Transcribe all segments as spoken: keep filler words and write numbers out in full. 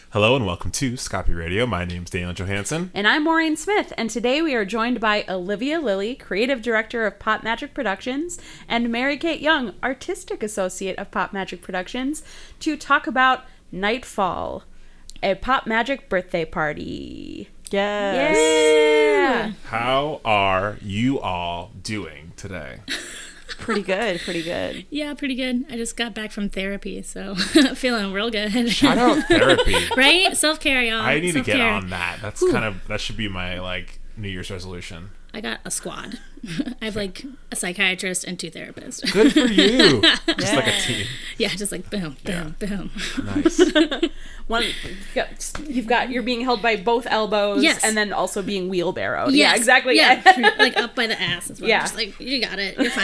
Hello and welcome to Scopy Radio. My name's Daniel Johansson. And I'm Maureen Smith, and today we are joined by Olivia Lilly, Creative Director of Pop Magic Productions, and Mary Kate Young, Artistic Associate of Pop Magic Productions, to talk about Nightfall, a Pop Magic birthday party. Yes. Yeah. How are you all doing today? Pretty good, pretty good. Yeah, pretty good. I just got back from therapy, so feeling real good. Shout out therapy. Right? Self-care, y'all. I need Self-care. to get on that. That's Whew. kind of, that should be my, like, New Year's resolution. I got a squad. I have, like, a psychiatrist and two therapists. Good for you. Just like a team. Yeah, just like boom, boom, Yeah. boom. Nice. One, you've got, you've got, you're being held by both elbows, Yes. and then also being wheelbarrowed. Yes. Yeah, exactly. Yeah, like up by the ass as well. Yeah. Just like, you got it. You're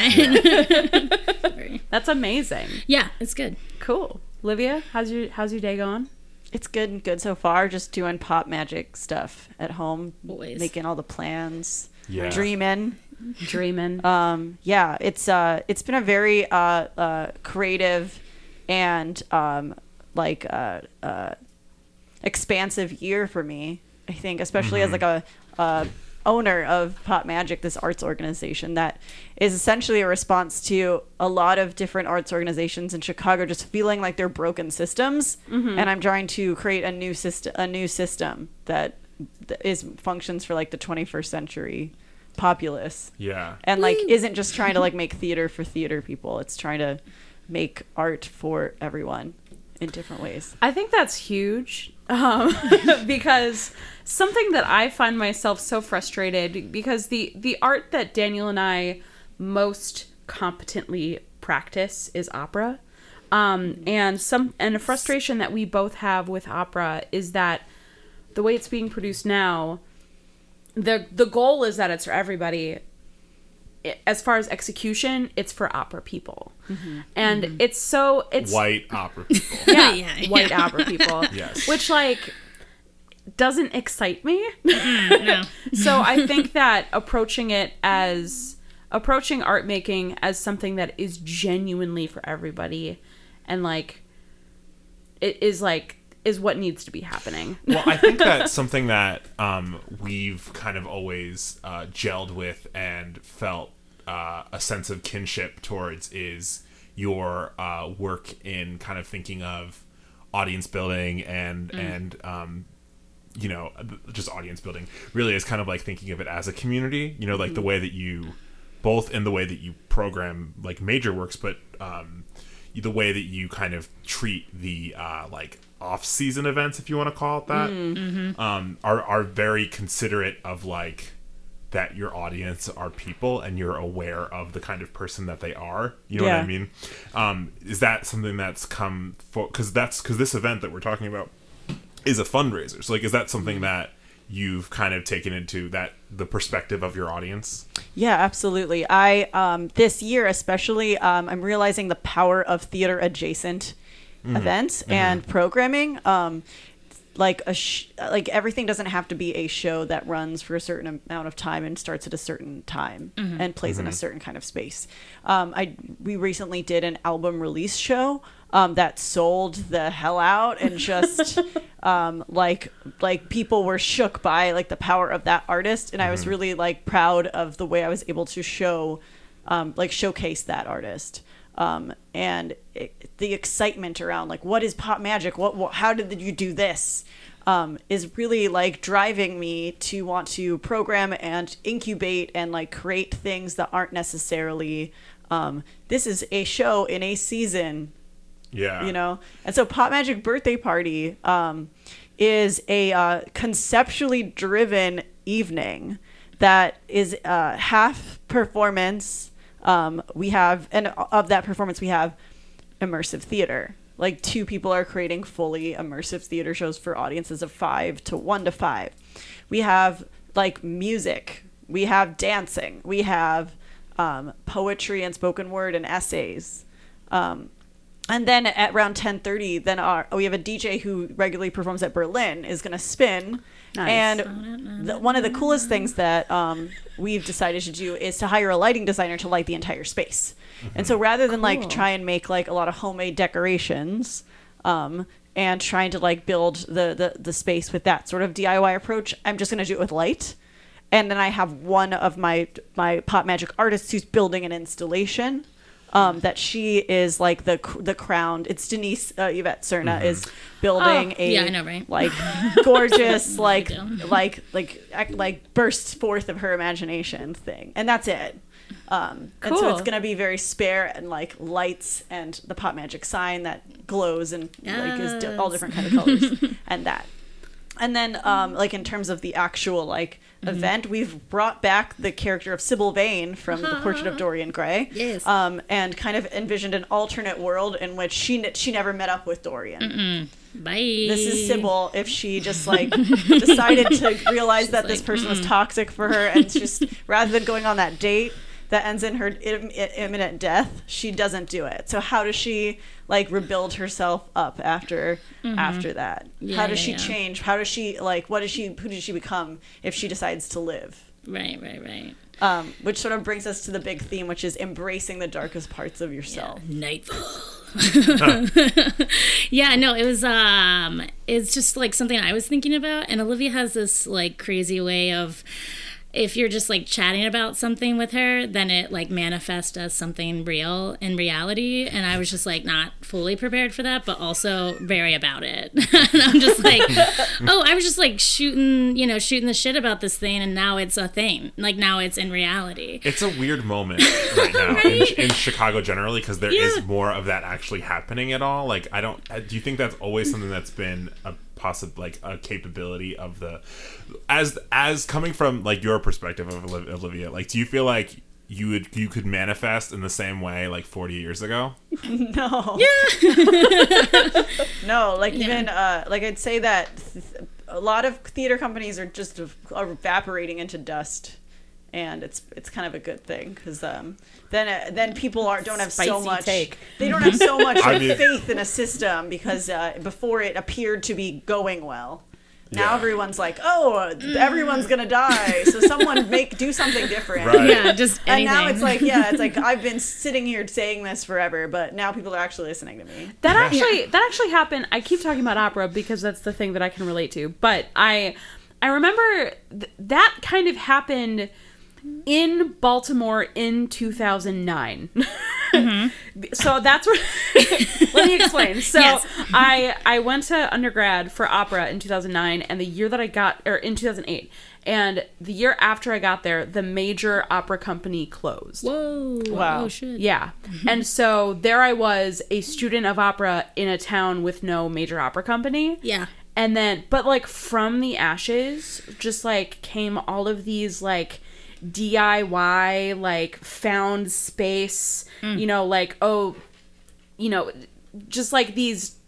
fine. Sorry. That's amazing. Yeah, it's good. Cool. Olivia, how's your how's your day going? It's good and good so far. Just doing pop magic stuff at home, Always. making all the plans, Yeah. dreaming. Dreaming. Um, yeah, it's uh, it's been a very uh, uh, creative and um, like uh, uh, expansive year for me. I think, especially as like a, a owner of Pop Magic, this arts organization that is essentially a response to a lot of different arts organizations in Chicago just feeling like they're broken systems, Mm-hmm. and I'm trying to create a new system, a new system that that is functions for like the twenty-first century populace. Yeah. And like isn't just trying to like make theater for theater people. It's trying to make art for everyone in different ways. I think that's huge, um, because something that I find myself so frustrated, because the the art that Daniel and I most competently practice is opera, um, and some and a frustration that we both have with opera is that the way it's being produced now, the the goal is that it's for everybody. As far as execution, it's for opera people, Mm-hmm. and Mm-hmm. it's so it's White opera people. yeah, Yeah, white yeah. opera people. Yes. Which like doesn't excite me. No. So I think that approaching it as approaching art making as something that is genuinely for everybody and like it is like is what needs to be happening. Well, I think that's something that um, we've kind of always uh, gelled with and felt uh, a sense of kinship towards is your uh, work in kind of thinking of audience building and Mm. and um, you know just audience building really is kind of like thinking of it as a community. You know, like the way that you both in the way that you program like major works, but um, the way that you kind of treat the uh, like off-season events, if you want to call it that, Mm-hmm. um, are are very considerate of like that your audience are people and you're aware of the kind of person that they are. You know what Yeah. I mean? Um, is that something that's come for? Because that's because this event that we're talking about is a fundraiser. So like, is that something that you've kind of taken into that the perspective of your audience? Yeah, absolutely. I um, this year especially, um, I'm realizing the power of theater adjacent events and programming. Um, like a sh- like everything doesn't have to be a show that runs for a certain amount of time and starts at a certain time and plays in a certain kind of space. Um, I we recently did an album release show um, that sold the hell out and just um, like like people were shook by like the power of that artist, and I was really like proud of the way I was able to show um, like showcase that artist. Um, and it, the excitement around like what is pop magic, what, what how did you do this, um, is really like driving me to want to program and incubate and like create things that aren't necessarily um, this is a show in a season, Yeah. you know. And so Pop Magic Birthday Party um, is a uh, conceptually driven evening that is uh, half performance. Um, we have, and of that performance, we have immersive theater. Like two people are creating fully immersive theater shows for audiences of five to one to five. We have like music. We have dancing. We have um, poetry and spoken word and essays. Um, and then at around ten thirty, then our, we have a D J who regularly performs at Berlin is going to spin. Nice. And the, one of the coolest things that um, we've decided to do is to hire a lighting designer to light the entire space. And so rather than like Cool. try and make like a lot of homemade decorations, um, and trying to like build the, the the space with that sort of D I Y approach. I'm just going to do it with light. And then I have one of my my pop magic artists who's building an installation um, that she is like the the crowned. It's Denise uh, Yvette Cerna Mm-hmm. is building Oh, a yeah, I know, right? like gorgeous like down. like like act, like bursts forth of her imagination thing, and that's it. Um, And so Cool. it's going to be very spare and like lights and the pop magic sign that glows and like is di- all different kind of colors and that. And then um, like in terms of the actual like event, we've brought back the character of Sybil Vane from The Portrait of Dorian Gray. Yes. Um, and kind of envisioned an alternate world in which she ne- she never met up with Dorian. Bye. This is Sybil if she just like decided to realize that this like, person was toxic for her, and just rather than going on that date that ends in her Im- imminent death, she doesn't do it. So how does she like rebuild herself up after after that? Yeah, how does yeah, she yeah. change? How does she like what does she who does she become if she decides to live? Right, right, right. Um, which sort of brings us to the big theme, which is embracing the darkest parts of yourself. Nightfall. Yeah, no, it was um it's just like something I was thinking about, and Olivia has this like crazy way of, if you're just like chatting about something with her, then it like manifests as something real in reality. And I was just like not fully prepared for that, but also very about it. And I'm just like, oh, I was just like shooting, you know, shooting the shit about this thing, and now it's a thing. Like now it's in reality. It's a weird moment right now Right? in, in Chicago generally, because there is Yeah. more of that actually happening at all. Like, I don't. Do you think that's always something that's been a possible, like a capability of the, as as coming from like your perspective of Oli- Olivia? Like, do you feel like you would you could manifest in the same way like forty years ago? No. No, like even uh, like I'd say that th- a lot of theater companies are just ev- are evaporating into dust, and it's it's kind of a good thing because um, then uh, then people are don't have so Spicy much take. they don't have so much I like, mean- faith in a system because uh, before it appeared to be going well. Now Yeah. everyone's like, oh, everyone's gonna die, so someone make do something different. Right. Yeah, just And anything. now it's like, yeah, it's like I've been sitting here saying this forever, but now people are actually listening to me. That actually that actually happened. I keep talking about opera because that's the thing that I can relate to. But I I remember th- that kind of happened in Baltimore in two thousand nine. So that's where let me explain. So Yes. I I went to undergrad for opera in two thousand nine, and the year that I got or in two thousand eight, and the year after I got there, the major opera company closed. Whoa. Wow. Oh shit. Yeah. And so there I was, a student of opera in a town with no major opera company. Yeah. And then, but like from the ashes, just like came all of these like D I Y, like found space, you know, like, oh, you know, just like these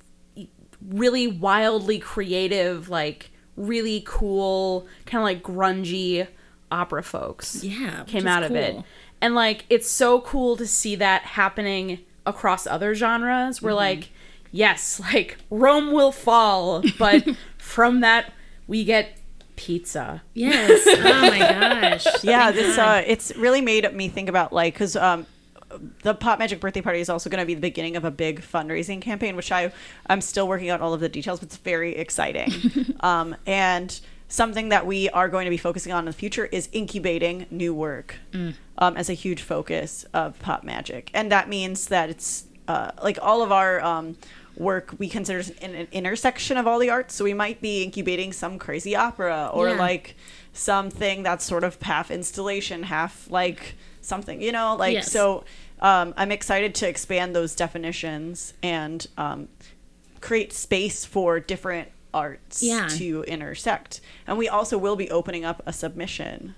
really wildly creative, like really cool, kind of like grungy opera folks Yeah. which came is out of it. cool. And like it's so cool to see that happening across other genres where like yes, like Rome will fall, but from that we get pizza. Yes. Oh my gosh. Yeah, Thank this God. uh, it's really made me think about like because um, the Pop Magic birthday party is also going to be the beginning of a big fundraising campaign, which I I'm still working out all of the details, but it's very exciting. um, and something that we are going to be focusing on in the future is incubating new work um, as a huge focus of Pop Magic, and that means that it's uh, like all of our um, work we consider in an intersection of all the arts. So we might be incubating some crazy opera or Yeah. like something that's sort of half installation, half like something, you know, like Yes. so. Um, I'm excited to expand those definitions and um, create space for different arts Yeah. to intersect. And we also will be opening up a submission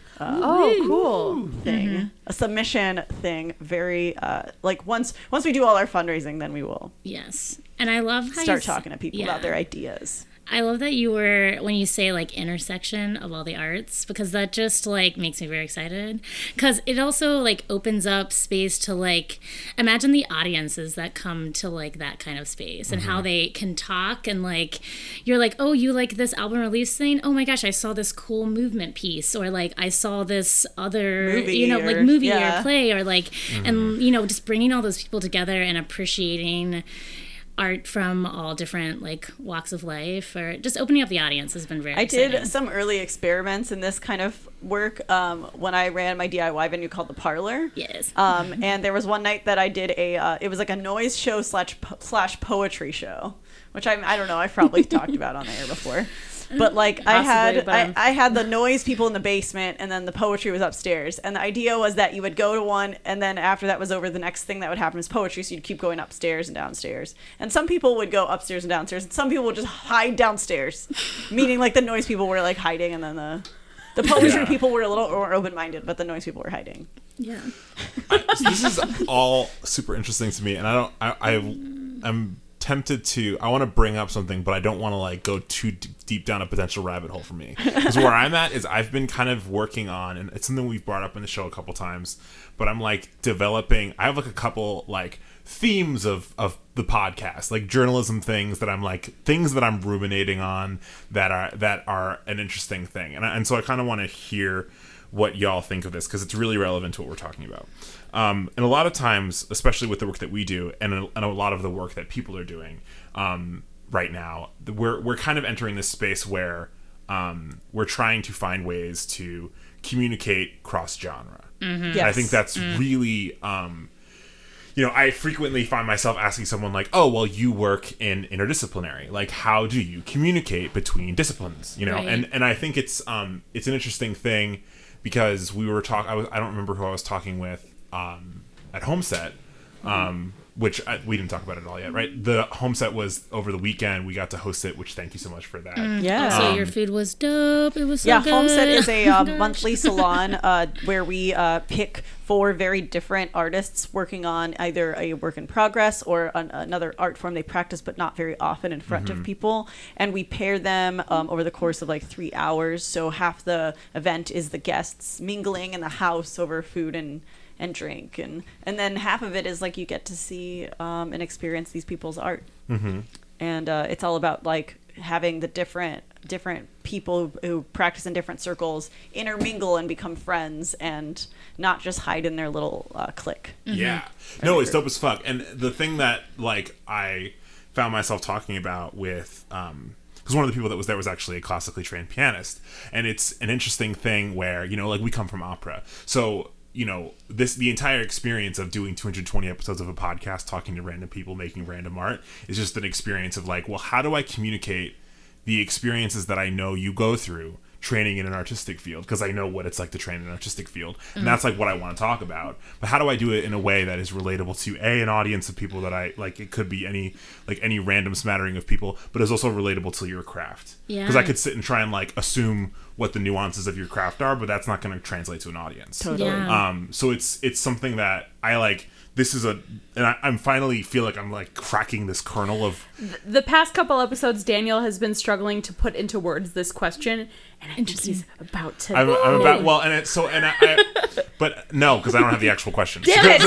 Oh, cool. thing, a submission thing. Very uh, like once once we do all our fundraising, then we will Yes. And I love how you start s- talking to people yeah. about their ideas. I love that you were, when you say like intersection of all the arts, because that just like makes me very excited. Because it also like opens up space to like, imagine the audiences that come to like that kind of space and how they can talk. And like, you're like, oh, you like this album release thing? Oh my gosh, I saw this cool movement piece. Or like, I saw this other, Movie you know, like or- movie yeah. or play. Or like, and you know, just bringing all those people together and appreciating art from all different like walks of life, or just opening up the audience has been very I exciting. did some early experiments in this kind of work um, when I ran my D I Y venue called The Parlor. Yes. Um, and there was one night that I did a, uh, it was like a noise show slash, po- slash poetry show, which I, I don't know, I've probably talked about on the air before. But like I Possibly, had, but, um, I, I had the noise people in the basement, and then the poetry was upstairs. And the idea was that you would go to one, and then after that was over, the next thing that would happen is poetry. So you'd keep going upstairs and downstairs. And some people would go upstairs and downstairs, and some people would just hide downstairs, meaning like the noise people were like hiding, and then the the poetry Yeah. people were a little more open minded, but the noise people were hiding. Yeah. So this is all super interesting to me, and I don't. I, I I'm tempted to. I want to bring up something, but I don't want to like go too d- deep down a potential rabbit hole for me. Because where I'm at is I've been kind of working on, and it's something we've brought up in the show a couple times. But I'm like developing. I have like a couple like themes of of the podcast, like journalism things that I'm like things that I'm ruminating on that are that are an interesting thing, and I, and so I kind of want to hear what y'all think of this, because it's really relevant to what we're talking about. Um, and a lot of times, especially with the work that we do, and a, and a lot of the work that people are doing um, right now, we're we're kind of entering this space where um, we're trying to find ways to communicate cross genre. Mm-hmm. Yes. And I think that's Mm. really, um, you know, I frequently find myself asking someone like, "Oh, well, you work in interdisciplinary. Like, how do you communicate between disciplines?" You know, Right. and and I think it's um it's an interesting thing. Because we were talking, I was I don't remember who I was talking with um, at Homeset, um, which I, we didn't talk about it all yet, right? The Homeset was over the weekend. We got to host it, which thank you so much for that. Yeah. Also, Um, your food was dope. It was so Yeah, good. Homeset is a uh, Gosh. monthly salon uh, where we uh, pick four very different artists working on either a work in progress or an, another art form they practice but not very often in front of people. And we pair them um, over the course of like three hours. So half the event is the guests mingling in the house over food and and drink, and and then half of it is like you get to see um, and experience these people's art. Mm-hmm. And uh, it's all about like having the different different people who practice in different circles intermingle and become friends, and not just hide in their little uh, clique. Yeah. No, it's dope as fuck. And the thing that like I found myself talking about with um because one of the people that was there was actually a classically trained pianist, and it's an interesting thing where, you know, like we come from opera, so you know, this the entire experience of doing two hundred twenty episodes of a podcast, talking to random people, making random art, is just an experience of like, well, how do I communicate the experiences that I know you go through training in an artistic field, because I know what it's like to train in an artistic field, and that's like what I want to talk about. But how do I do it in a way that is relatable to a an audience of people that I like? It could be any like any random smattering of people, but is also relatable to your craft. Yeah. Because I could sit and try and like assume what the nuances of your craft are, but that's not going to translate to an audience. Totally. Yeah. Um, so it's it's something that I like. This is a, and I, I'm finally feel like I'm like cracking this kernel of. The past couple episodes, Daniel has been struggling to put into words this question, and I think he's about to. I'm, I'm about well, and it's so, and I, I but no, because I don't have the actual questions. Damn it!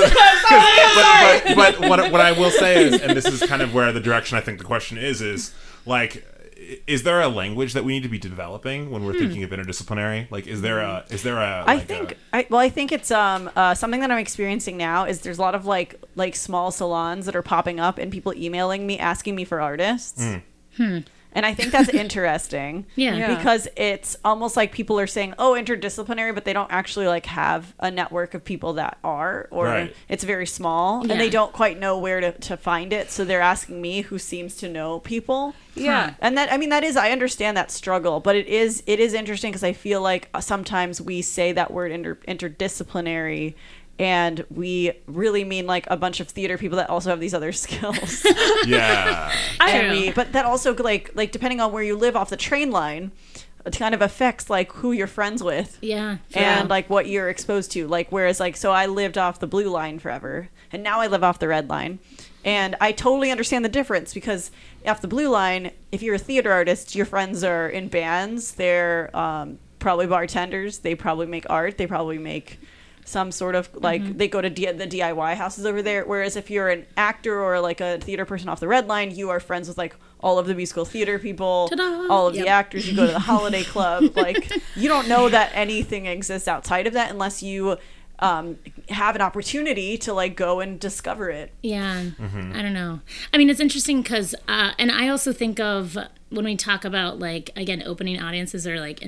but, but, but what what I will say is, and this is kind of where the direction I think the question is, is like, is there a language that we need to be developing when we're thinking of interdisciplinary? Like, is there a, is there a? I like think a, I well I think it's um uh, something that I'm experiencing now is there's a lot of like like small salons that are popping up and people emailing me asking me for artists. And I think that's interesting. Yeah. Yeah. Because it's almost like people are saying, oh, interdisciplinary, but they don't actually like have a network of people that are, or Right. it's very small Yeah. and they don't quite know where to, to find it. So they're asking me, who seems to know people. Yeah. And that, I mean, that is, I understand that struggle, but it is, it is interesting because I feel like sometimes we say that word inter, interdisciplinary and we really mean like a bunch of theater people that also have these other skills. yeah, And True. we, but that also like like depending on where you live off the train line, it kind of affects like who you're friends with Yeah. and like what you're exposed to. Like whereas like so I lived off the blue line forever, and now I live off the red line, and I totally understand the difference because off the blue line, if you're a theater artist, your friends are in bands, they're um, probably bartenders, they probably make art, they probably make some sort of like Mm-hmm. they go to D- the D I Y houses over there, whereas if you're an actor or like a theater person off the red line, you are friends with like all of the musical theater people, Ta-da! all of Yep. the actors, you go to the holiday club. Like you don't know that anything exists outside of that unless you um, have an opportunity to like go and discover it. Yeah, I don't know. I mean, it's interesting because, uh, and I also think of when we talk about like again opening audiences or like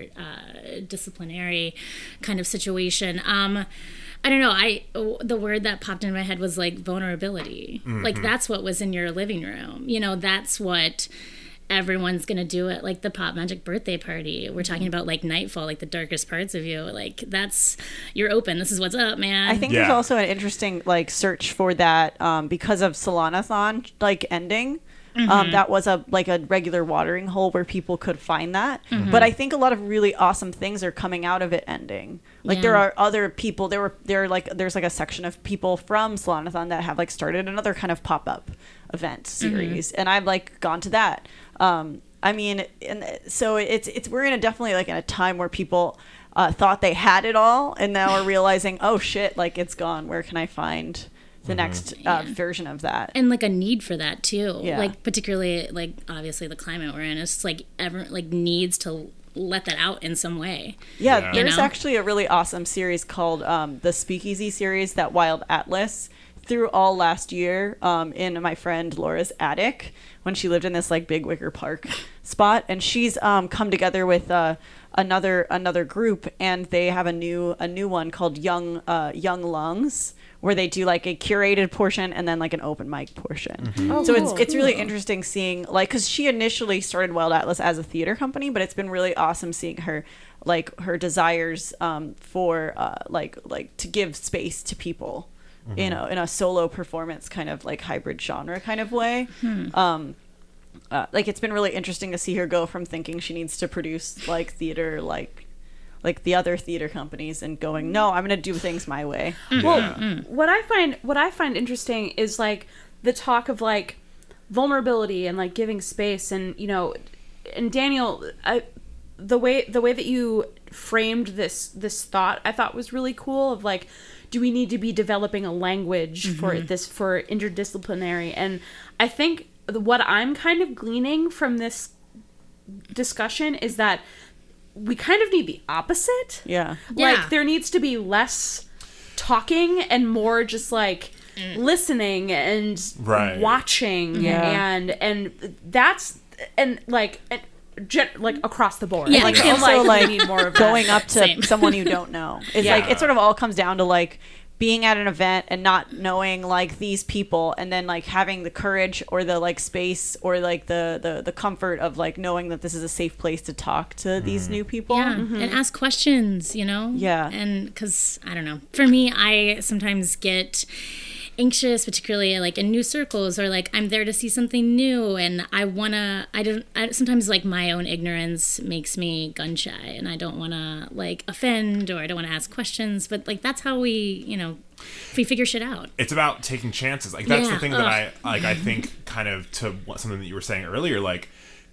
interdisciplinary uh, kind of situation. Um, I don't know. I the word that popped in my head was like vulnerability. Mm-hmm. Like that's what was in your living room. You know, that's what everyone's gonna do at like the Pop Magic birthday party. We're talking about like Nightfall, like the darkest parts of you. Like that's you're open. This is what's up, man. I think Yeah. there's also an interesting like search for that um, because of Solanathon like ending. Mm-hmm. Um, that was a like a regular watering hole where people could find that. Mm-hmm. But I think a lot of really awesome things are coming out of it ending. Like Yeah. there are other people. There were there are like there's like a section of people from Solanathon that have like started another kind of pop up event series, mm-hmm. and I've like gone to that. Um, I mean, and so it's it's we're in a definitely like in a time where people uh, thought they had it all, and now are realizing, oh shit, like it's gone. Where can I find the mm-hmm. next uh, yeah. version of that? And like a need for that too. Yeah. Like particularly like obviously the climate we're in, it's like ever like needs to let that out in some way. Yeah, Yeah. there's You know? actually a really awesome series called um, the Speakeasy series that Wild Atlas threw all last year um, in my friend Laura's attic when she lived in this like big Wicker Park spot, and she's um, come together with uh, another another group, and they have a new a new one called Young uh, Young Lungs, where they do like a curated portion and then like an open mic portion. Mm-hmm. Oh, So cool. it's it's really interesting seeing like because she initially started Wild Atlas as a theater company, but it's been really awesome seeing her like her desires um, for uh, like like to give space to people. Mm-hmm. You know, in a solo performance kind of like hybrid genre kind of way. Hmm. Um, uh, like it's been really interesting to see her go from thinking she needs to produce like theater like like the other theater companies and going, no, I'm gonna do things my way. Well, Yeah. what I find what I find interesting is like the talk of like vulnerability and like giving space, and you know, and Daniel, I, the way the way that you framed this this thought, I thought was really cool. Of like, do we need to be developing a language mm-hmm. for this for interdisciplinary? And I think what I'm kind of gleaning from this discussion is that we kind of need the opposite. Yeah. Like Yeah. there needs to be less talking and more just like mm. listening and Right. watching Yeah. and and that's and like and gen- like across the board. Yeah. Like And in also, life, we like, need more of going that. up to Same. someone you don't know. It's Yeah. like it sort of all comes down to like being at an event and not knowing like these people, and then like having the courage or the like space or like the the, the comfort of like knowing that this is a safe place to talk to these new people. Yeah, and ask questions, you know? Yeah. And because, I don't know, for me, I sometimes get anxious, particularly like in new circles, or like I'm there to see something new, and I want to, I don't, I, sometimes like my own ignorance makes me gun shy, and I don't want to like offend, or I don't want to ask questions, but like that's how we, you know, we figure shit out. It's about taking chances. Like that's Yeah. the thing that Ugh. I like. I think kind of to what, something that you were saying earlier, like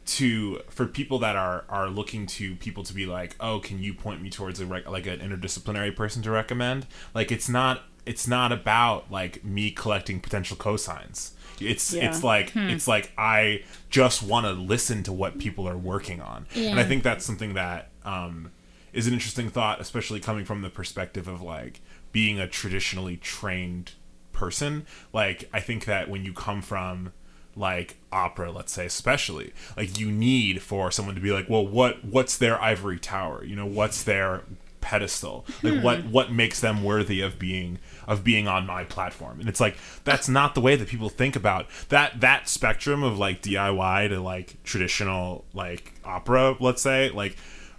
to for people that are are looking to people to be like, oh, can you point me towards a rec- like an interdisciplinary person to recommend? Like it's not it's not about like me collecting potential cosigns. It's Yeah. it's like Hmm. it's like I just want to listen to what people are working on, Yeah. and I think that's something that um, is an interesting thought, especially coming from the perspective of like being a traditionally trained person. Like I think that when you come from like opera, let's say, especially, like you need for someone to be like, well, what what's their ivory tower? You know, what's their pedestal? Like Hmm. what what makes them worthy of being of being on my platform? And it's like that's not the way that people think about that that spectrum of like D I Y to like traditional like opera, let's say. Like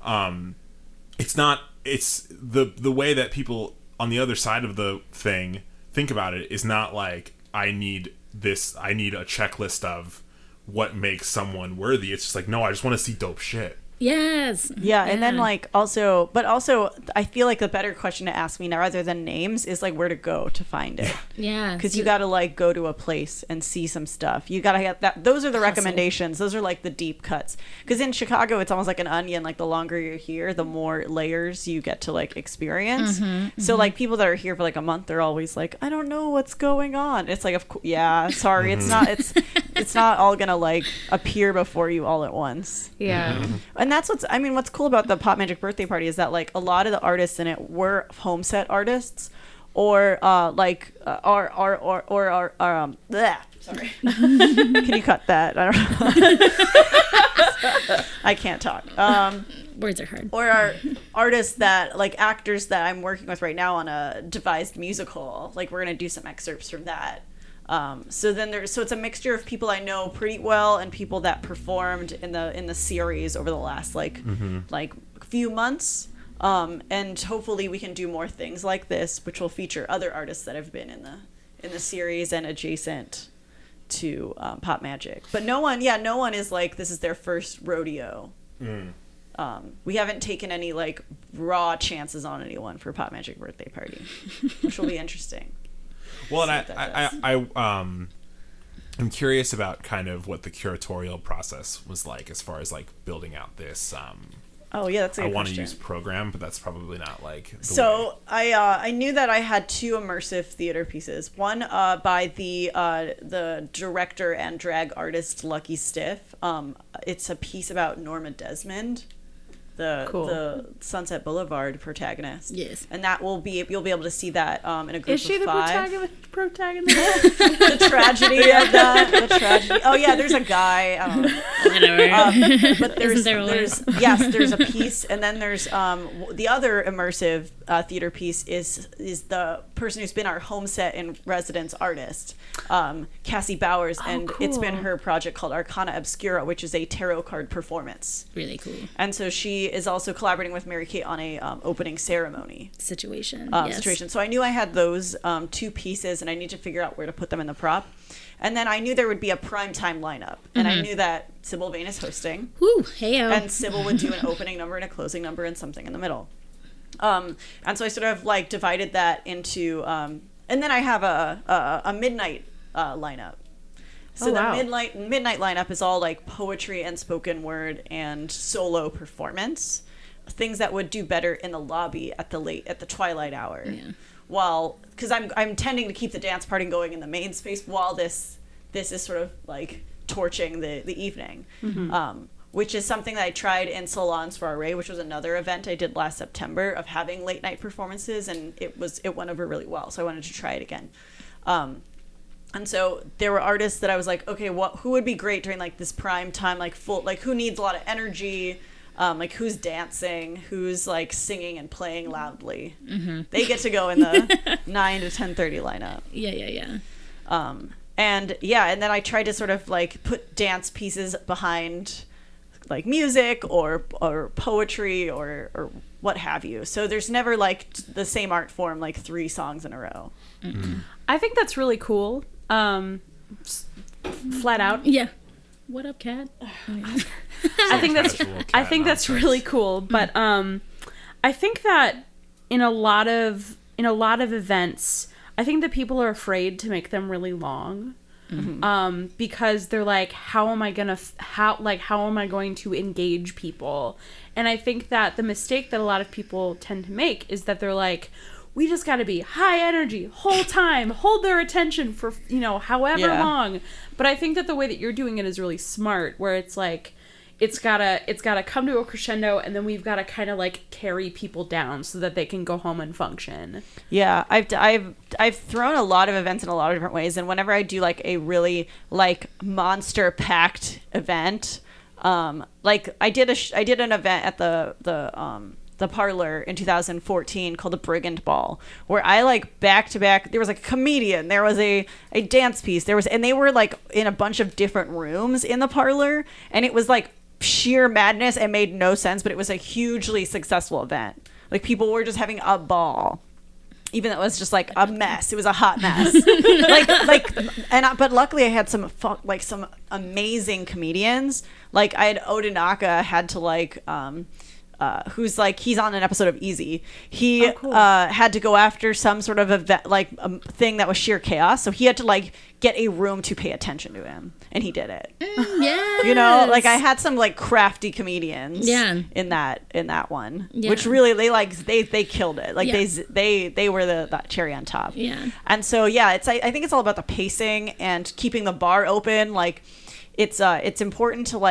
um it's not it's the the way that people on the other side of the thing think about it is not like I need this I need a checklist of what makes someone worthy. It's just like, no, I just want to see dope shit. Yes. Yeah, and then like also, but also, I feel like the better question to ask me now, rather than names, is like where to go to find it. Yeah. Because you got to like go to a place and see some stuff. You got to get that. Those are the recommendations. Those are like the deep cuts. Because in Chicago, it's almost like an onion. Like the longer you're here, the more layers you get to like experience. Mm-hmm, So like people that are here for like a month, they're always like, I don't know what's going on. It's like, of course, yeah, sorry, it's not. It's it's not all gonna like appear before you all at once. Yeah. And that's what's, I mean, what's cool about the Pop Magic birthday party is that like a lot of the artists in it were home set artists, or uh, like uh, are are or or are are um. Bleh, sorry. Can you cut that? I don't know. I can't talk. Um, Words are hard. or are artists that like actors that I'm working with right now on a devised musical. Like we're gonna do some excerpts from that. Um, so then there's so it's a mixture of people I know pretty well and people that performed in the in the series over the last like Mm-hmm. like few months. Um, and hopefully we can do more things like this, which will feature other artists that have been in the in the series and adjacent to um, Pop Magic. But no one, yeah, no one is like this is their first rodeo. Mm. Um, we haven't taken any like raw chances on anyone for Pop Magic birthday party, which will be interesting. Well, and See I, what that I, I, I, um, I'm curious about kind of what the curatorial process was like as far as like building out this. Um, Oh yeah, that's a I good want to question. use program, but that's probably not like. The So way. I uh, I knew that I had two immersive theater pieces. One uh, by the uh, the director and drag artist Lucky Stiff. Um, it's a piece about Norma Desmond, the Cool. the Sunset Boulevard protagonist. Yes. And that will be you'll be able to see that um, in a group Is she of the five. protagonist? protagonist? The tragedy of that. The tragedy. Oh yeah, there's a guy. I don't know. Whatever. Um, but there's, there one? there's yes, there's a piece, and then there's um w- the other immersive uh, theater piece is is the person who's been our home set in residence artist, um, Cassie Bowers, Oh, and it's been cool. her project called Arcana Obscura, which is a tarot card performance. Really cool And so she is also collaborating with Mary Kate on a um, opening ceremony situation. um, yes. situation. So I knew I had those um, two pieces, and I need to figure out where to put them in the prop. And then I knew there would be a primetime lineup, and I knew that Sybil Vane is hosting, Woo, heyo. and Sybil would do an opening number and a closing number and something in the middle. Um, and so I sort of like divided that into, um, and then I have a a, a midnight uh, lineup. So Oh, the wow. midnight midnight lineup is all like poetry and spoken word and solo performance, things that would do better in the lobby at the late at the twilight hour. Yeah. While because I'm I'm tending to keep the dance party going in the main space while this this is sort of like torching the the evening. Um, which is something that I tried in Salons for Array, which was another event I did last September of having late night performances, and it was it went over really well. So I wanted to try it again. Um, and so there were artists that I was like, okay, what who would be great during like this prime time, like full, like who needs a lot of energy, um, like who's dancing, who's like singing and playing loudly. Mm-hmm. They get to go in the nine to ten thirty lineup. Yeah, yeah, yeah. Um, and yeah, and then I tried to sort of like put dance pieces behind like music or or poetry or or what have you. So there's never like t- the same art form, like three songs in a row. I think that's really cool. Um, s- flat out. Yeah. What up, cat? I think that's Casual cat I think that's nonsense. really cool. But um, I think that in a lot of in a lot of events, I think that people are afraid to make them really long. Um, because they're like, how am I gonna f- how like how am I going to engage people? And I think that the mistake that a lot of people tend to make is that they're like, we just got to be high energy whole time, hold their attention for you know however Yeah. long. But I think that the way that you're doing it is really smart, where it's like it's gotta it's gotta come to a crescendo, and then we've got to kind of like carry people down so that they can go home and function. Yeah, I've I've I've thrown a lot of events in a lot of different ways, and whenever I do like a really like monster packed event, um, like I did a sh- I did an event at the the um the Parlor in two thousand fourteen called the Brigand Ball, where I like back to back. There was like a comedian, there was a a dance piece, there was, and they were like in a bunch of different rooms in the Parlor, and it was like sheer madness and made no sense, but it was a hugely successful event. Like people were just having a ball, even though it was just like a mess. It was a hot mess. like like and I, but luckily I had some fu- like some amazing comedians. Like I had Odinaka had to like um uh, who's like he's on an episode of Easy. He Oh, cool. uh, had to go after some sort of event, like a thing that was sheer chaos. So he had to like get a room to pay attention to him, and he did it. Yeah. You know, like I had some like crafty comedians Yeah. in that in that one, Yeah. which really they like they they killed it. Like Yeah. they they they were the that cherry on top. Yeah. And so yeah, it's I, I think it's all about the pacing and keeping the bar open. Like it's uh it's important to like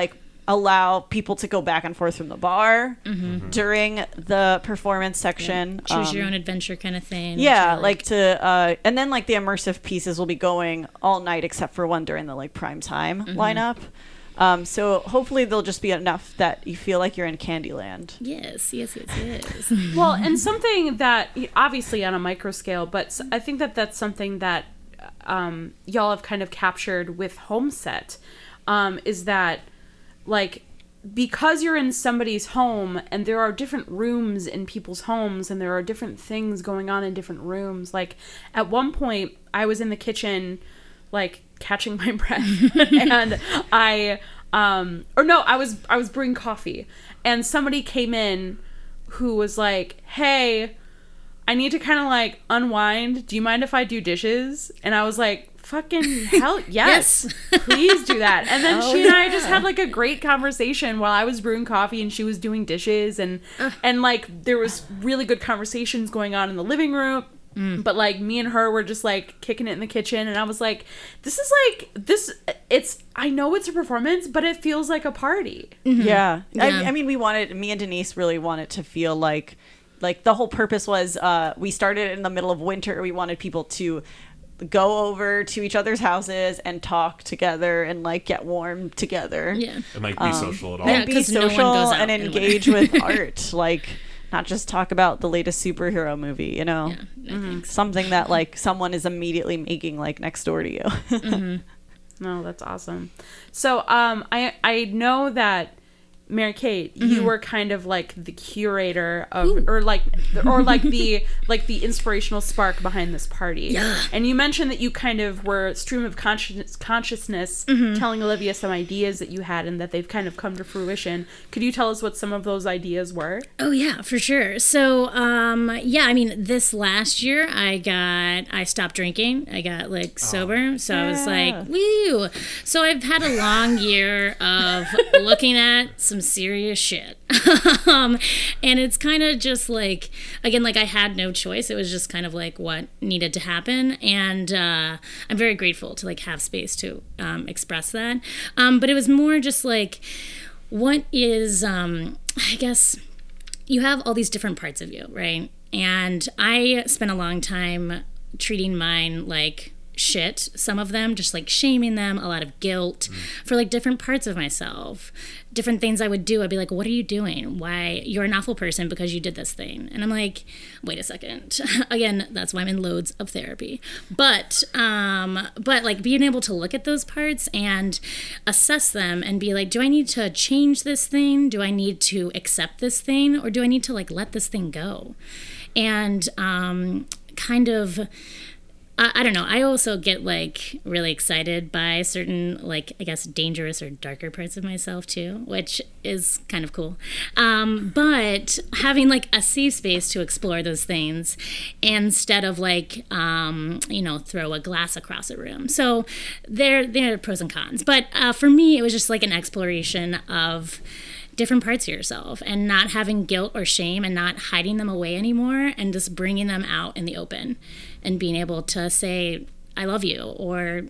allow people to go back and forth from the bar Mm-hmm. during the performance section. Choose Um, your own adventure kind of thing. Yeah, which I like to, uh, and then like the immersive pieces will be going all night except for one during the like prime time Mm-hmm. lineup. Um, so hopefully there'll just be enough that you feel like you're in Candyland. Yes, yes, yes, yes. Well, and something that obviously on a micro scale, but s- I think that that's something that um, y'all have kind of captured with Homeset, um, is that like because you're in somebody's home and there are different rooms in people's homes and there are different things going on in different rooms. Like at one point, I was in the kitchen, like catching my breath, and I um or no, I was I was brewing coffee, and somebody came in who was like, "Hey, I need to kind of like unwind. Do you mind if I do dishes?" And I was like, fucking hell yes, please do that. And then Oh, she and I yeah. just had like a great conversation while I was brewing coffee and she was doing dishes, and and like there was really good conversations going on in the living room. But like me and her were just like kicking it in the kitchen, and I was like, this is like this it's I know it's a performance, but it feels like a party. Yeah. Yeah. I, I mean, we wanted, me and Denise really wanted to feel like, like the whole purpose was, uh, we started in the middle of winter. We wanted people to go over to each other's houses and talk together and like get warm together. Yeah. And like be social at all. Yeah, And be 'cause no one social goes out and in engage winter. with art. Like, not just talk about the latest superhero movie, you know? Yeah, no thanks. Something that like someone is immediately making like next door to you. No, that's awesome. So um I I know that Mary Kate, you were kind of like the curator of, or like, or like the like the inspirational spark behind this party. Yeah. And you mentioned that you kind of were stream of conscious, consciousness, telling Olivia some ideas that you had and that they've kind of come to fruition. Could you tell us what some of those ideas were? Oh yeah, for sure. So, um, yeah, I mean, this last year I got, I stopped drinking. I got like sober. So I was Yeah. like, woo. So I've had a long year of looking at some serious shit. um, and it's kind of just like, again, like I had no choice. It was just kind of like what needed to happen. And, uh, I'm very grateful to like have space to, um, express that. Um, but it was more just like, what is, um, I guess, you have all these different parts of you, right? And I spent a long time treating mine like shit, some of them just like shaming them, a lot of guilt for like different parts of myself, different things I would do. I'd be like, what are you doing? Why? You're an awful person because you did this thing. And I'm like, wait a second. Again, that's why I'm in loads of therapy. But um but like being able to look at those parts and assess them and be like, do I need to change this thing? Do I need to accept this thing? Or do I need to like let this thing go? And um kind of I, I don't know. I also get like really excited by certain like I guess dangerous or darker parts of myself too, which is kind of cool. Um, but having like a safe space to explore those things instead of like um, you know throw a glass across a room. So there there are pros and cons. But uh, for me, it was just like an exploration of different parts of yourself and not having guilt or shame and not hiding them away anymore and just bringing them out in the open and being able to say, I love you, or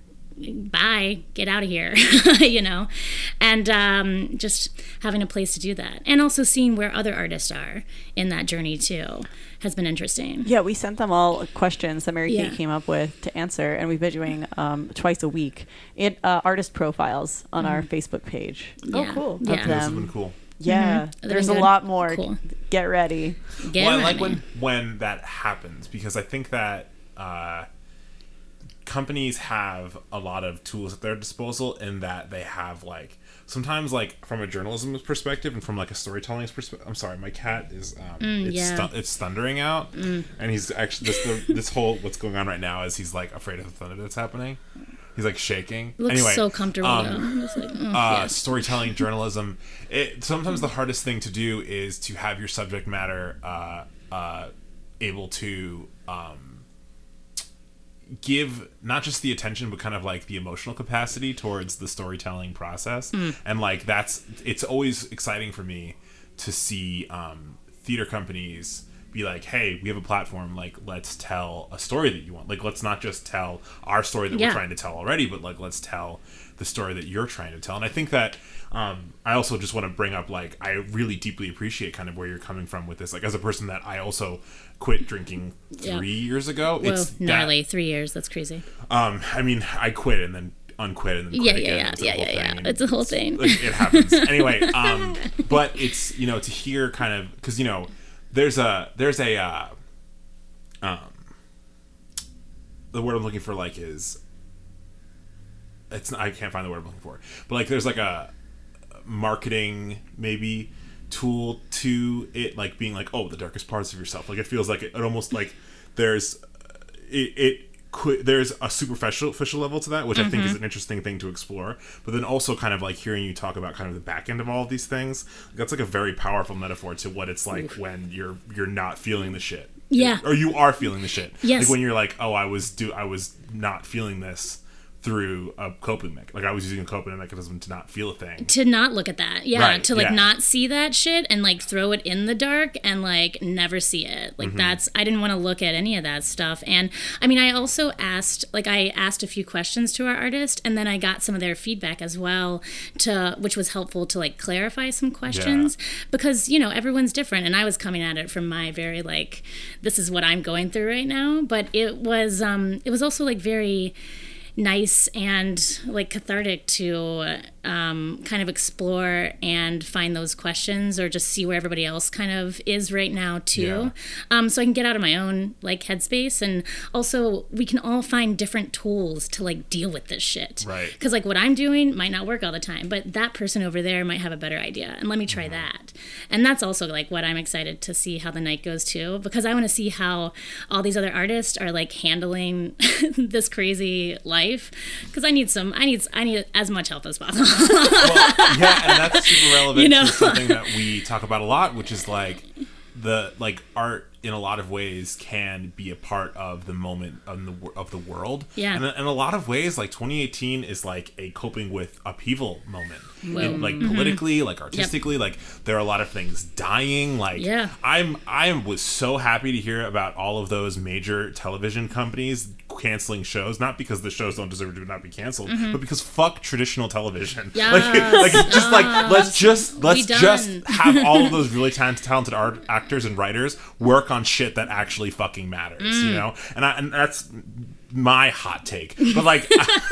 bye, get out of here, you know, and um, just having a place to do that. And also seeing where other artists are in that journey too has been interesting. Yeah, we sent them all questions that Mary Kate Yeah. came up with to answer, and we've been doing um, twice a week it uh, artist profiles on our Facebook page. Oh, Yeah. cool. Yeah. Of Those have them. been cool. Yeah, They've there's been a good. lot more. Cool. Get ready. Get Well, I like ready. when when that happens because I think that uh, companies have a lot of tools at their disposal in that they have like sometimes like from a journalism perspective and from like a storytelling perspective. I'm sorry, my cat is um, it's yeah. stu- it's thundering out, and he's actually this the, this whole what's going on right now is he's like afraid of the thunder that's happening. He's like shaking. Looks anyway, so comfortable um, though. I'm just like, mm, uh, yeah. storytelling journalism, it sometimes the hardest thing to do is to have your subject matter uh, uh, able to um, give not just the attention but kind of like the emotional capacity towards the storytelling process. And like that's it's always exciting for me to see um, theater companies be like, hey, we have a platform, like let's tell a story that you want. Like let's not just tell our story that Yeah. we're trying to tell already, but like let's tell the story that you're trying to tell. And I think that um, I also just want to bring up, like, I really deeply appreciate kind of where you're coming from with this. Like, as a person that I also quit drinking three Yeah. years ago. Whoa, it's gnarly. that, Three years. That's crazy. um, I mean, I quit and then unquit and then quit Yeah, again. yeah, It's yeah, a whole yeah, yeah, thing, yeah. and It's a whole thing. Like, it happens. Anyway, um, but it's, you know, to hear kind of, because, you know, there's a, there's a, uh, um, the word I'm looking for, like, is, it's not, I can't find the word I'm looking for, but like there's like a marketing maybe tool to it, like being like, oh, the darkest parts of yourself. Like it feels like it, it almost like there's it, it could, there's a superficial official level to that, which mm-hmm. I think is an interesting thing to explore. But then also kind of like hearing you talk about kind of the back end of all of these things, that's like a very powerful metaphor to what it's like when you're you're not feeling the shit. Yeah. Or you are feeling the shit. Yes. Like when you're like, oh, I was do I was not feeling this through a coping mechanism. Like I was using a coping mechanism to not feel a thing. To not look at that. Yeah. Right, to like yeah. not see that shit and like throw it in the dark and like never see it. Like Mm-hmm. that's, I didn't want to look at any of that stuff. And I mean, I also asked, like I asked a few questions to our artist and then I got some of their feedback as well to, which was helpful to like clarify some questions because, you know, everyone's different. And I was coming at it from my very like, this is what I'm going through right now. But it was, um, it was also like very nice and like cathartic to um, kind of explore and find those questions or just see where everybody else kind of is right now too. Yeah. Um, so I can get out of my own like headspace and also we can all find different tools to like deal with this shit. Right. Because like what I'm doing might not work all the time, but that person over there might have a better idea and let me try mm-hmm. that. And that's also like what I'm excited to see how the night goes too, because I want to see how all these other artists are like handling this crazy life. Because I need some, I need, I need as much help as possible. Well, yeah, and that's super relevant You know? to something that we talk about a lot, which is like the like art in a lot of ways can be a part of the moment of the of the world. Yeah. And in a lot of ways, like twenty eighteen is like a coping with upheaval moment. Whoa. And, like Mm-hmm. politically, like artistically, yep. like there are a lot of things dying. Like yeah. I'm I was so happy to hear about all of those major television companies canceling shows, not because the shows don't deserve to not be canceled, mm-hmm. but because fuck traditional television. Yes. Like, like just like let's just let's done. just have all of those really talented, talented art actors and writers work on shit that actually fucking matters, Mm. you know? And I, and that's my hot take. But like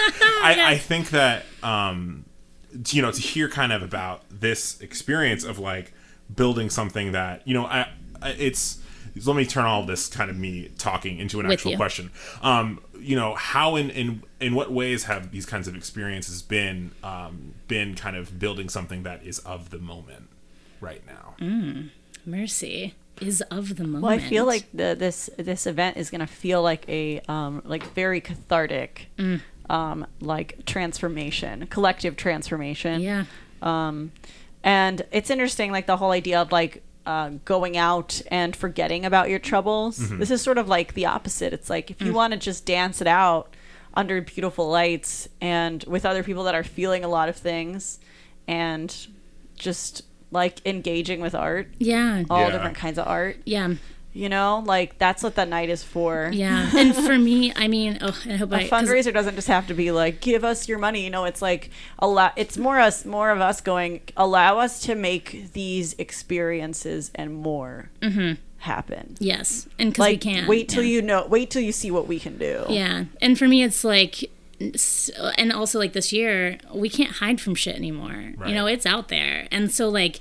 I, I, I think that um you know, to hear kind of about this experience of like building something that, you know, I, I it's let me turn all of this kind of me talking into an With actual you. question. Um, you know, how in, in in what ways have these kinds of experiences been um, been kind of building something that is of the moment right now? Mm, mercy is of the moment. Well, I feel like the, this this event is going to feel like a um, like very cathartic, Mm. um, like transformation, collective transformation. Yeah. Um, and it's interesting, like the whole idea of like uh, going out and forgetting about your troubles. Mm-hmm. This is sort of like the opposite. It's like if you Mm. want to just dance it out under beautiful lights and with other people that are feeling a lot of things, and just like engaging with art, Yeah. all Yeah. different kinds of art. Yeah. You know, like that's what that night is for. Yeah. And for me, I mean, oh, I hope A I 'cause- fundraiser doesn't just have to be like give us your money. You know, it's like a lot. It's more us, more of us going allow us to make these experiences and more Mm-hmm. happen. Yes. And because Like we can. wait till yeah. you know. Wait till you see what we can do. Yeah. And for me, it's like, s- and also like this year, we can't hide from shit anymore. Right. You know, it's out there. And so like,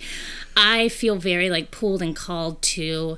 I feel very like pulled and called to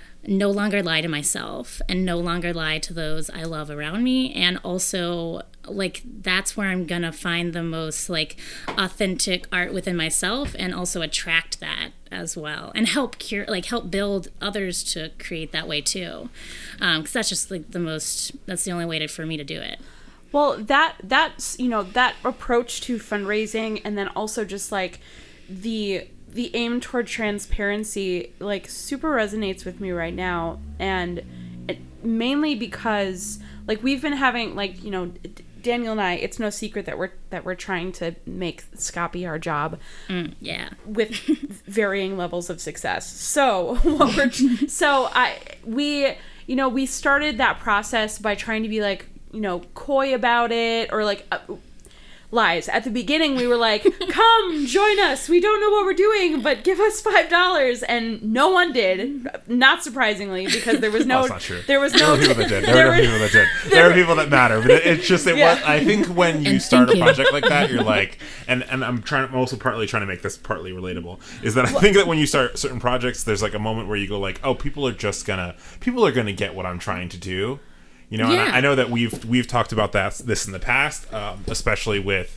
no longer lie to myself and no longer lie to those I love around me. And also like, that's where I'm going to find the most like authentic art within myself and also attract that as well and help cure, like help build others to create that way too. Um, 'cause that's just like the most, that's the only way to, for me to do it. Well, that that's you know that approach to fundraising, and then also just like the the aim toward transparency, like super resonates with me right now, and it, mainly because like we've been having like you know. D- Daniel and I, it's no secret that we're that we're trying to make Scoppy our job. Mm, yeah. With varying levels of success. So what we're so I we you know we started that process by trying to be like, you know, coy about it, or like uh, lies. At the beginning we were like, come join us, we don't know what we're doing, but give us five dollars, and no one did, not surprisingly, because there was no That's not true. there was There no were people that did. There, were people that did. There are people that matter, but it, it's just it Yeah. was, I think when you And start a thinking. project like that, you're like, and and I'm trying, I'm also partly trying to make this partly relatable, is that I think that when you start certain projects, there's like a moment where you go like, oh, people are just gonna, people are gonna get what I'm trying to do, you know. And Yeah. I, I know that we've we've talked about that this in the past, um, especially with.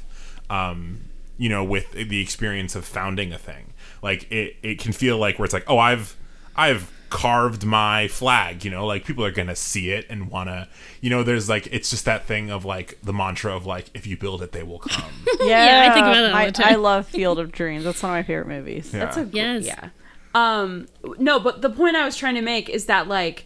Um, you know, with the experience of founding a thing, like it, it can feel like where it's like, oh, I've, I've carved my flag, you know, like people are gonna see it and wanna, you know, there's like, it's just that thing of like the mantra of like, if you build it, they will come. Yeah, I think about that all I, the time. I love Field of Dreams. That's one of my favorite movies. Yeah. That's a gr- Yes. yeah. Um no, but the point I was trying to make is that like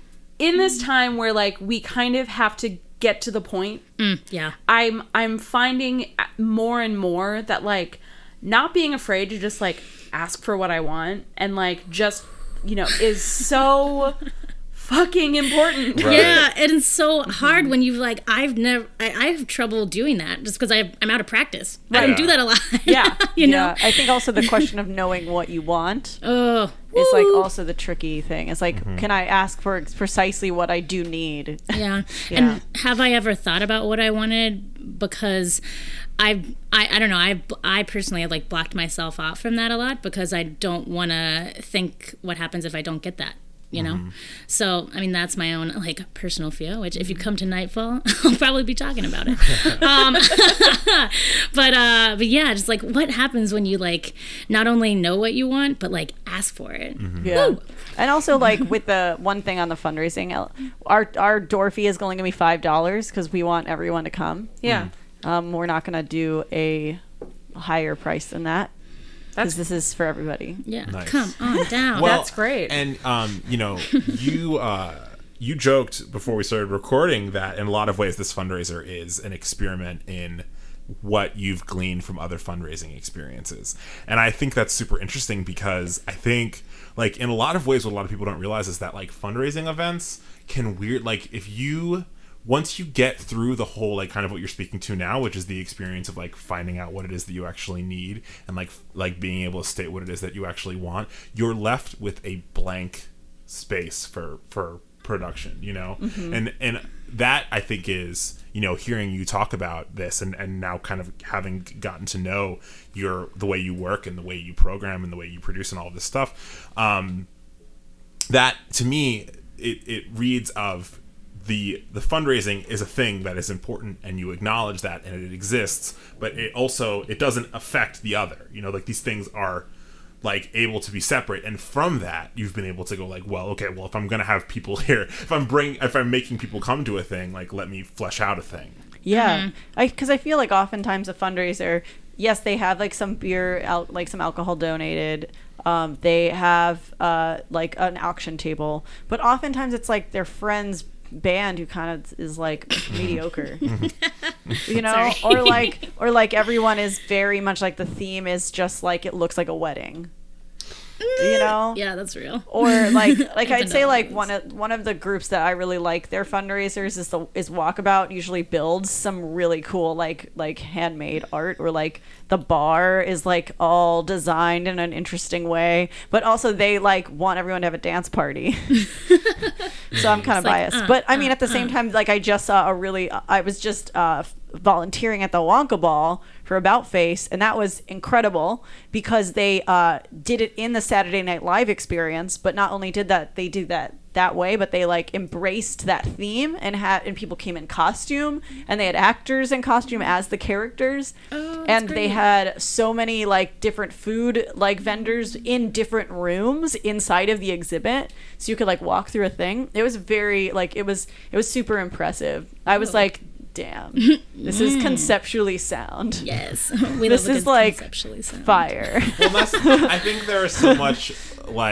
in this time where like we kind of have to get to the point, Mm, yeah. I'm I'm finding more and more that like not being afraid to just like ask for what I want and like just, you know, is so fucking important. Right. Yeah, and it's so hard when you've like I've never I, I have trouble doing that just because I'm out of practice. I Right. don't do that a lot. Yeah. you know. Yeah, I think also the question of knowing what you want Oh, is like woo. also the tricky thing. It's like, can I ask for precisely what I do need? Yeah. Yeah. And have I ever thought about what I wanted? Because I've, I, I don't know, I, I personally have like blocked myself out from that a lot because I don't want to think what happens if I don't get that, you know? So, I mean, that's my own like personal fear, which if you come to Nightfall, I'll probably be talking about it. um, but, uh, but yeah, just like what happens when you like not only know what you want, but like ask for it. Yeah. Woo. And also, like with the one thing on the fundraising, our our door fee is only gonna be five dollars because we want everyone to come. Yeah. Um, we're not gonna do a higher price than that That's because this is for everybody. Yeah. Nice. Come on down. Well, That's great. And um, you know, you uh, you joked before we started recording that in a lot of ways this fundraiser is an experiment in what you've gleaned from other fundraising experiences. And I think that's super interesting because I think like in a lot of ways what a lot of people don't realize is that like fundraising events can weird like if you once you get through the whole like kind of what you're speaking to now, which is the experience of like finding out what it is that you actually need and like like being able to state what it is that you actually want, you're left with a blank space for for production, you know. Mm-hmm. and and that I think is, you know, hearing you talk about this and and now kind of having gotten to know your the way you work and the way you program and the way you produce and all of this stuff, um that to me it it reads of the the fundraising is a thing that is important and you acknowledge that and it exists, but it also it doesn't affect the other, you know, like these things are like able to be separate, and from that you've been able to go like, well, okay, well if I'm gonna have people here, if I'm bring if I'm making people come to a thing, like let me flesh out a thing. Yeah, I because I feel like oftentimes a fundraiser, yes, they have like some beer, al- like some alcohol donated. Um, they have uh, like an auction table, but oftentimes it's like their friends' band who kind of is like mediocre, you know, Sorry. or like or like everyone is very much like the theme is just like it looks like a wedding, you know. Yeah, that's real. Or like like I've I'd been say to like those. one of one of the groups that I really like their fundraisers is the is Walkabout usually builds some really cool like like handmade art, or like the bar is like all designed in an interesting way, but also they like want everyone to have a dance party. So I'm kind of like, biased, uh, but I mean uh, at the same uh. time, like I just saw a really I was just uh volunteering at the Wonka Ball for About Face, and that was incredible because they uh, did it in the Saturday Night Live experience. But not only did that, they did that that way, but they like embraced that theme and had and people came in costume, and they had actors in costume as the characters, Oh, that's and they great. had so many like different food like vendors in different rooms inside of the exhibit, so you could like walk through a thing. It was very like it was it was super impressive. I was Oh. like, damn, this is conceptually sound. Yes. We This love a is good like conceptually sound. Fire. Well, that's, I think there is so much like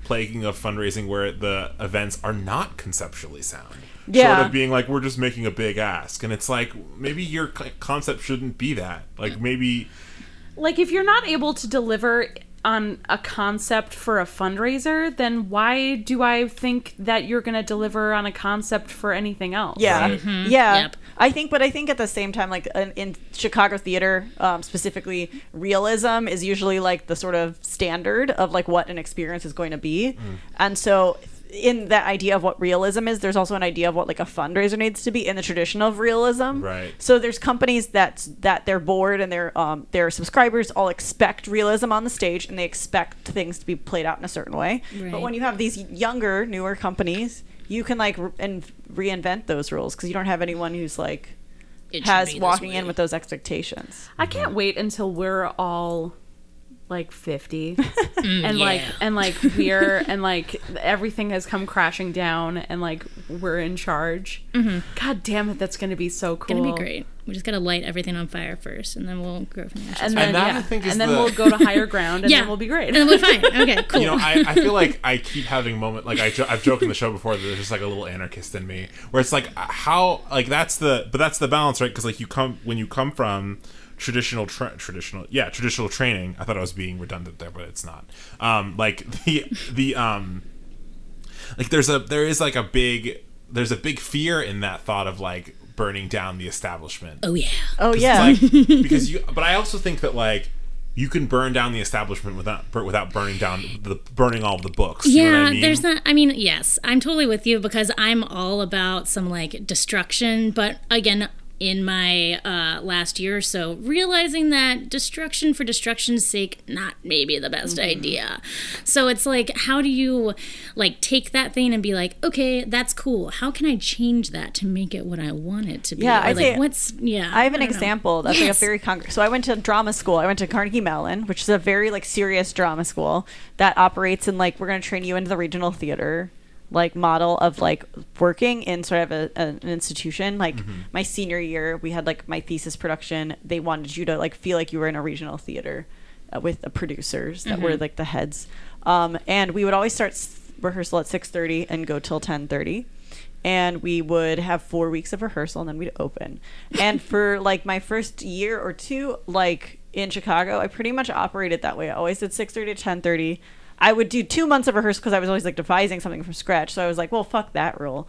plaguing of fundraising where the events are not conceptually sound. Yeah. Sort of being like, we're just making a big ask. And it's like, maybe your c- concept shouldn't be that. Like, maybe... Like, if you're not able to deliver on a concept for a fundraiser, then why do I think that you're going to deliver on a concept for anything else? Yeah, Right. Mm-hmm. yeah. Yep. I think, but I think at the same time, like in, in Chicago theater, um, specifically, realism is usually like the sort of standard of like what an experience is going to be, Mm. and so in that idea of what realism is, there's also an idea of what like a fundraiser needs to be in the tradition of realism. Right. So there's companies that that their board and their um their subscribers all expect realism on the stage, and they expect things to be played out in a certain way. But Right. when you have these younger, newer companies, you can like re- and reinvent those rules because you don't have anyone who's like It should has be this walking way. in with those expectations. I can't wait until we're all like fifty Mm, and yeah. like and like we're and like everything has come crashing down and like we're in charge. God damn it, that's gonna be so cool. Gonna be great. We just gotta light everything on fire first, and then we'll grow from there. And then that, I yeah, think, is and then the- we'll go to higher ground and Yeah. then we'll be great. and then we're fine. Okay, cool. You know, I, I feel like I keep having moment like I jo- I've joked in the show before that there's just like a little anarchist in me where it's like how like that's the but that's the balance, right? Because like you come when you come from traditional tra- traditional yeah traditional training. I thought I was being redundant there, but it's not. Um, like the the um like there's a there is like a big there's a big fear in that thought of like burning down the establishment. oh yeah. Oh 'Cause yeah, it's like, because you but I also think that like you can burn down the establishment without bur- without burning down the burning all of the books. You Yeah, know what I mean? there's not. I mean, yes, I'm totally with you because I'm all about some like destruction. But again, in my uh, last year or so, realizing that destruction for destruction's sake, not maybe the best Mm-hmm. idea. So it's like, how do you like take that thing and be like, okay, that's cool. How can I change that to make it what I want it to be? Yeah, or I'd like say- what's yeah. I have an don't know. example that's like a Yes. very concrete. So I went to drama school. I went to Carnegie Mellon, which is a very like serious drama school that operates in like we're going to train you into the regional theater like model of like working in sort of a, a- an institution. Like my senior year, we had like my thesis production. They wanted you to like feel like you were in a regional theater uh, with the producers that were like the heads. Um, and we would always start s- rehearsal at six thirty and go till ten thirty. And we would have four weeks of rehearsal and then we'd open. And for like my first year or two, like in Chicago, I pretty much operated that way. I always did six thirty to ten thirty. I would do two months of rehearsal because I was always like devising something from scratch. So I was like, well, fuck that rule.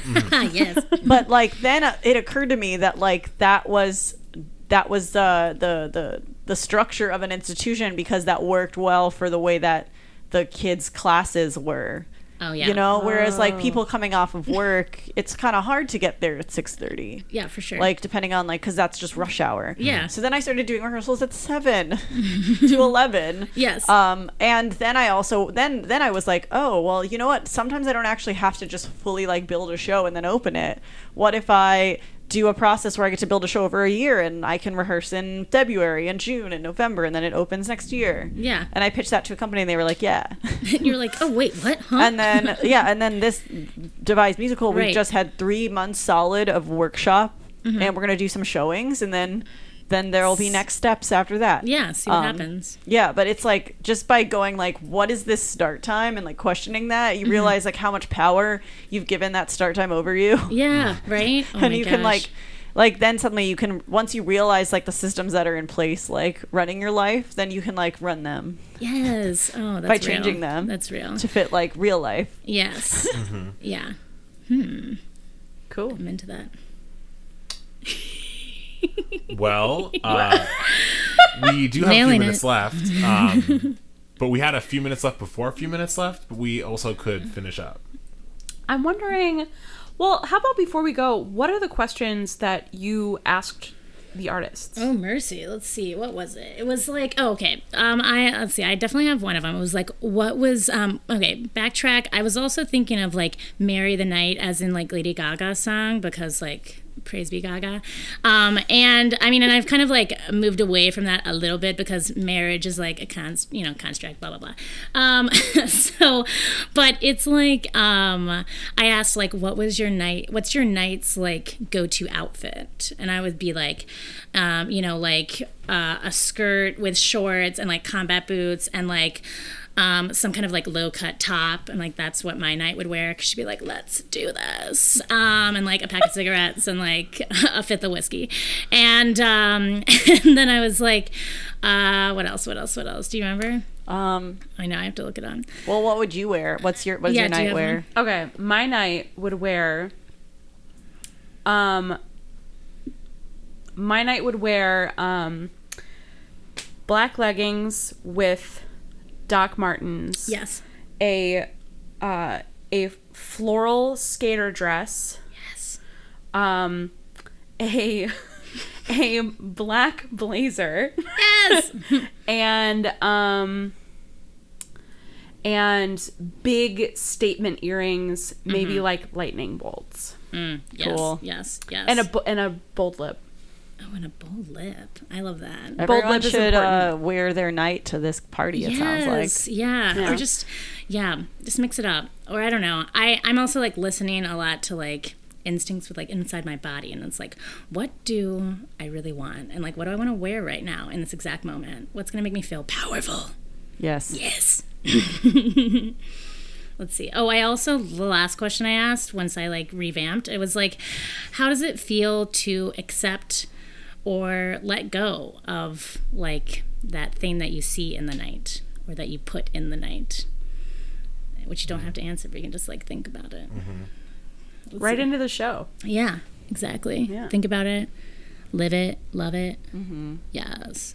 yes. But like then uh, it occurred to me that like that was that was uh, the the the structure of an institution because that worked well for the way that the kids' classes were. Oh yeah. You know, whereas like people coming off of work, it's kind of hard to get there at six thirty. Yeah, for sure. Like depending on like because that's just rush hour. Yeah. So then I started doing rehearsals at seven to eleven. Yes. Um, and then I also then then I was like, oh well, you know what? Sometimes I don't actually have to just fully like build a show and then open it. What if I do a process where I get to build a show over a year and I can rehearse in February and June and November and then it opens next year. Yeah. And I pitched that to a company and they were like, yeah. You're like, oh wait, what? Huh? And then yeah, and then this devised musical, we Right. just had three months solid of workshop, Mm-hmm. and we're gonna do some showings, and then then there will be next steps after that. yeah, see what Um, happens. Yeah, but it's like just by going like, what is this start time, and like questioning that, Mm-hmm. you realize like how much power you've given that start time over you. Yeah, right. Oh and my you gosh. can like like then suddenly you can once you realize like the systems that are in place like running your life, then you can like run them yes. Oh, that's by real. changing them That's real. to fit like real life. Yes. Mm-hmm. Yeah. Cool. I'm into that. Well, uh, we do have a few Nailing minutes it. left, um, but we had a few minutes left before a few minutes left, but we also could finish up. I'm wondering, well, how about before we go, what are the questions that you asked the artists? Oh mercy. Let's see. What was it? It was like, oh, okay. Um, I let's see. I definitely have one of them. It was like, what was um? Okay, backtrack. I was also thinking of like "Marry the Night" as in like Lady Gaga's song because like. Praise be Gaga. Um, and I mean, and I've kind of like moved away from that a little bit because marriage is like a const, you know, construct, blah, blah, blah. Um, so, but it's like, um, I asked like, what was your night, what's your night's like go-to outfit? And I would be like, um, you know, like uh, a skirt with shorts and like combat boots and like, um, some kind of like low cut top, and like that's what my night would wear. Cause she'd be like, "Let's do this," um, and like a pack of cigarettes and like a fifth of whiskey, and um, and then I was like, uh, "What else? What else? What else? Do you remember?" Um, I know I have to look it on. well, what would you wear? What's your what's Yeah, your do you night have wear? one? Okay, my night would wear. Um, my night would wear um, black leggings with Doc Martens. Yes. A uh, a floral skater dress. Yes. Um, a a black blazer. Yes. and um and big statement earrings, maybe Mm-hmm. like lightning bolts, Mm, yes. Cool. Yes. Yes. and a bo- and a bold lip. oh, and a bold lip. I love that. Everyone lip is should uh, important. wear their night to this party. It sounds like. Yeah. Yeah. Or just, yeah, just mix it up. Or I don't know. I, I'm also like listening a lot to like instincts with like inside my body. And it's like, what do I really want? And like, what do I want to wear right now in this exact moment? What's going to make me feel powerful? Yes. Yes. Let's see. Oh, I also, the last question I asked once I like revamped, it was like, how does it feel to accept or let go of like that thing that you see in the night or that you put in the night? Which you don't have to answer, but you can just like think about it. Let's Right see. into the show. Yeah, exactly. Yeah. Think about it, live it, love it. Yes.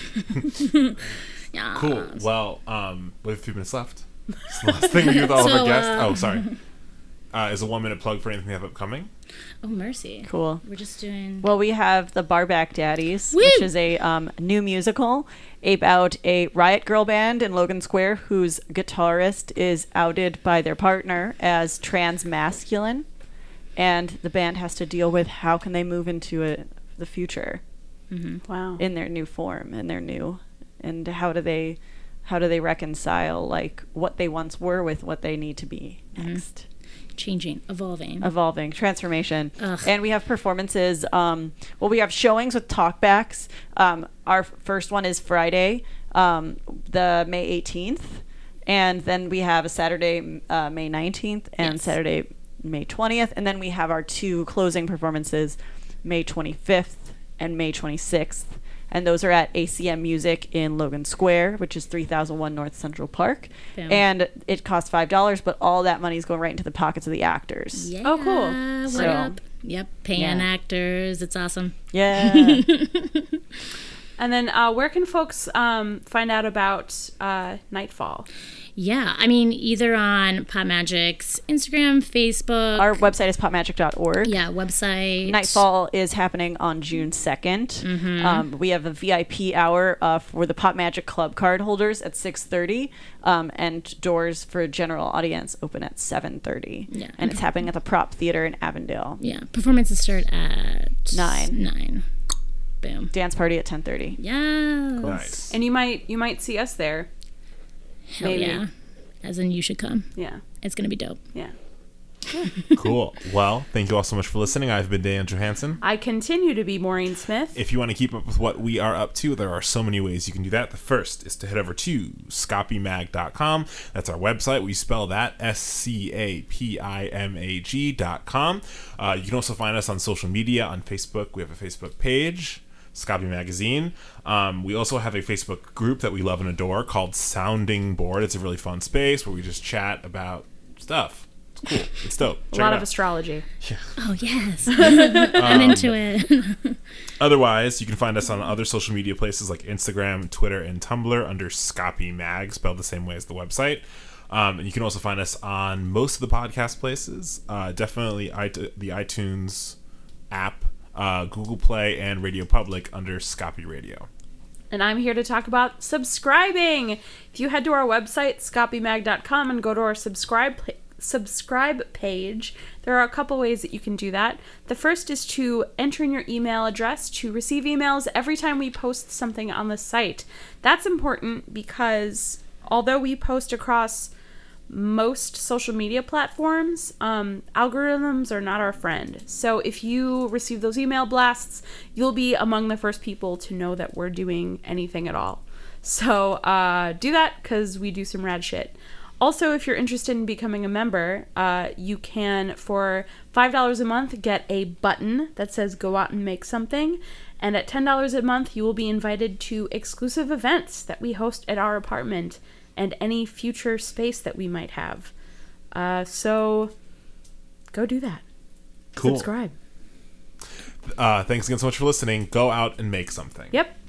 Yeah. Cool. Well, um, we have a few minutes left. It's the last thing we do with all of So, our guests. um, Oh, sorry. Uh, is a one minute plug for anything we have upcoming? Oh, mercy. Cool. We're just doing. Well, we have the Barback Daddies, Woo! which is a um, new musical about a Riot Girl band in Logan Square whose guitarist is outed by their partner as trans masculine, and the band has to deal with how can they move into a, the future Wow. in their new form and their new, and how do they, how do they reconcile like what they once were with what they need to be next. Changing, evolving. Evolving, transformation. Ugh. And we have performances. Um, well, we have showings with talkbacks. Um, our f- first one is Friday, um, the May eighteenth. And then we have a Saturday, uh, May nineteenth, and Yes. Saturday, May twentieth. And then we have our two closing performances, May twenty-fifth and May twenty-sixth. And those are at A C M Music in Logan Square, which is three thousand one North Central Park. Boom. And it costs five dollars, but all that money is going right into the pockets of the actors. Yeah. Oh, cool. What So- up? Yep. Paying Yeah. actors. It's awesome. Yeah. And then, uh, where can folks um, find out about uh, Nightfall? Yeah. I mean, either on Pop Magic's Instagram, Facebook. Our website is pop magic dot org. yeah, website. Nightfall is happening on June second. Mm-hmm. Um, we have a V I P hour uh, for the Pop Magic Club card holders at six thirty, um, and doors for general audience open at seven thirty. Yeah. And it's happening at the Prop Theater in Avondale. Yeah. Performances start at Nine. Nine. Boom. Dance party at ten thirty. Yeah. Nice. And you might you might see us there. Hell Maybe. yeah. As in, you should come. Yeah. It's gonna be dope. Yeah. Cool. Well, thank you all so much for listening. I've been Dan Johansson. I continue to be Maureen Smith. If you want to keep up with what we are up to, there are so many ways you can do that. The first is to head over to scapy mag dot com. That's our website. We spell that S C A P I M A G dot com. Uh, you can also find us on social media. On Facebook, we have a Facebook page, Scapy Magazine. Um, we also have a Facebook group that we love and adore called Sounding Board. It's a really fun space where we just chat about stuff. It's cool. It's dope. A Check lot it of out. astrology. Oh yes. I'm into it. Otherwise, you can find us on other social media places like Instagram, Twitter, and Tumblr under Scapy Mag, spelled the same way as the website. Um, and you can also find us on most of the podcast places. Uh, definitely it- the iTunes app, uh, Google Play, and Radio Public under Scapy Radio. And I'm here to talk about subscribing. If you head to our website, scapy mag dot com, and go to our subscribe pla- subscribe page, there are a couple ways that you can do that. The first is to enter in your email address to receive emails every time we post something on the site. That's important because although we post across most social media platforms, um, algorithms are not our friend. So if you receive those email blasts, you'll be among the first people to know that we're doing anything at all. So uh, do that because we do some rad shit. Also, if you're interested in becoming a member, uh, you can, for five dollars a month, get a button that says go out and make something. And at ten dollars a month, you will be invited to exclusive events that we host at our apartment and any future space that we might have. Uh, so go do that. Cool. Subscribe. Uh, thanks again so much for listening. Go out and make something. Yep.